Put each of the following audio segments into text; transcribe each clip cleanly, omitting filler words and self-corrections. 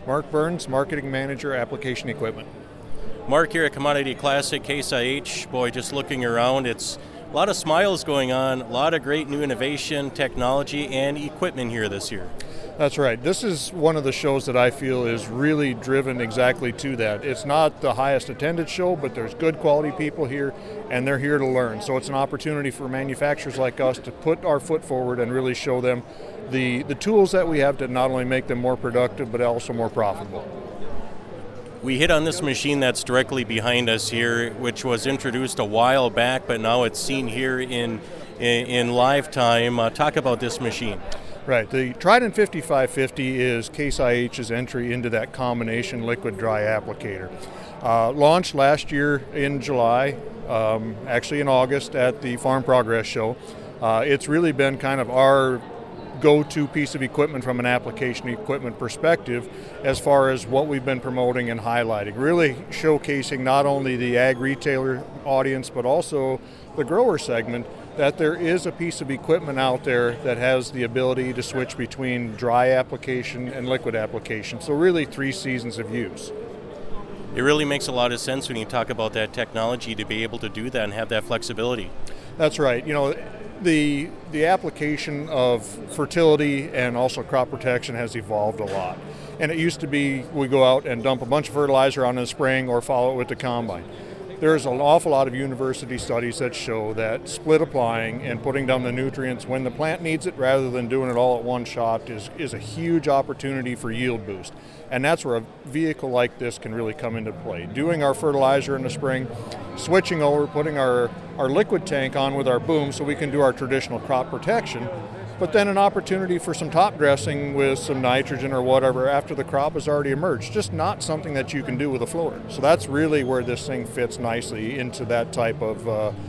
Mark Burns, Marketing Manager, Application Equipment. Mark here at Commodity Classic, Case IH. Boy, just looking around, it's a lot of smiles going on, a lot of great new innovation, technology, and equipment here this year. That's right. This is one of the shows that I feel is really driven exactly to that. It's not the highest attended show, but there's good quality people here, and they're here to learn. So it's an opportunity for manufacturers like us to put our foot forward and really show them the tools that we have to not only make them more productive, but also more profitable. We hit on this machine that's directly behind us here, which was introduced a while back, but now it's seen here in live time. Talk about this machine. Right. The Trident 5550 is Case IH's entry into that combination liquid-dry applicator. Launched last year in July, actually in August at the Farm Progress Show. It's really been kind of our go-to piece of equipment from an application equipment perspective as far as what we've been promoting and highlighting, really showcasing not only the ag retailer audience but also the grower segment, that there is a piece of equipment out there that has the ability to switch between dry application and liquid application, so really 3 seasons of use. It really makes a lot of sense when you talk about that technology to be able to do that and have that flexibility. That's right. You know, the application of fertility and also crop protection has evolved a lot. And it used to be we go out and dump a bunch of fertilizer on in the spring or follow it with the combine. There's an awful lot of university studies that show that split applying and putting down the nutrients when the plant needs it rather than doing it all at one shot is a huge opportunity for yield boost. And that's where a vehicle like this can really come into play. Doing our fertilizer in the spring, switching over, putting our liquid tank on with our boom so we can do our traditional crop protection, but then an opportunity for some top dressing with some nitrogen or whatever after the crop has already emerged. Just not something that you can do with a floater. So that's really where this thing fits nicely into that type of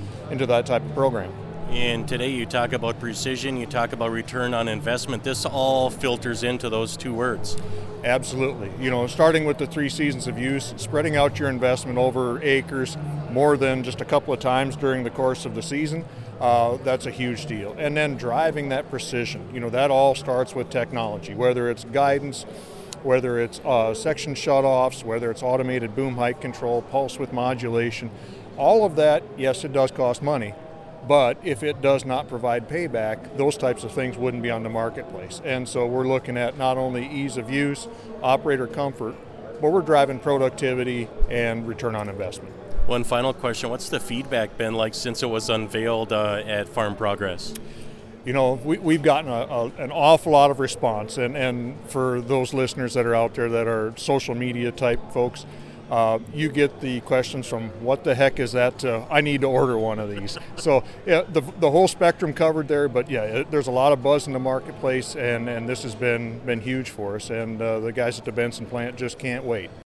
program. And today you talk about precision, you talk about return on investment. This all filters into those 2 words. Absolutely. You know, starting with the 3 seasons of use, spreading out your investment over acres more than just a couple of times during the course of the season, that's a huge deal. And then driving that precision. You know, that all starts with technology, whether it's guidance, whether it's section shutoffs, whether it's automated boom height control, pulse width modulation. All of that, yes, it does cost money. But if it does not provide payback, those types of things wouldn't be on the marketplace. And so we're looking at not only ease of use, operator comfort, but we're driving productivity and return on investment. One final question. What's the feedback been like since it was unveiled at Farm Progress? You know, we've gotten an awful lot of response. And for those listeners that are out there that are social media type folks, you get the questions from what the heck is that to I need to order one of these. So yeah, the whole spectrum covered there, but yeah, there's a lot of buzz in the marketplace, and this has been huge for us, and the guys at the Benson plant just can't wait.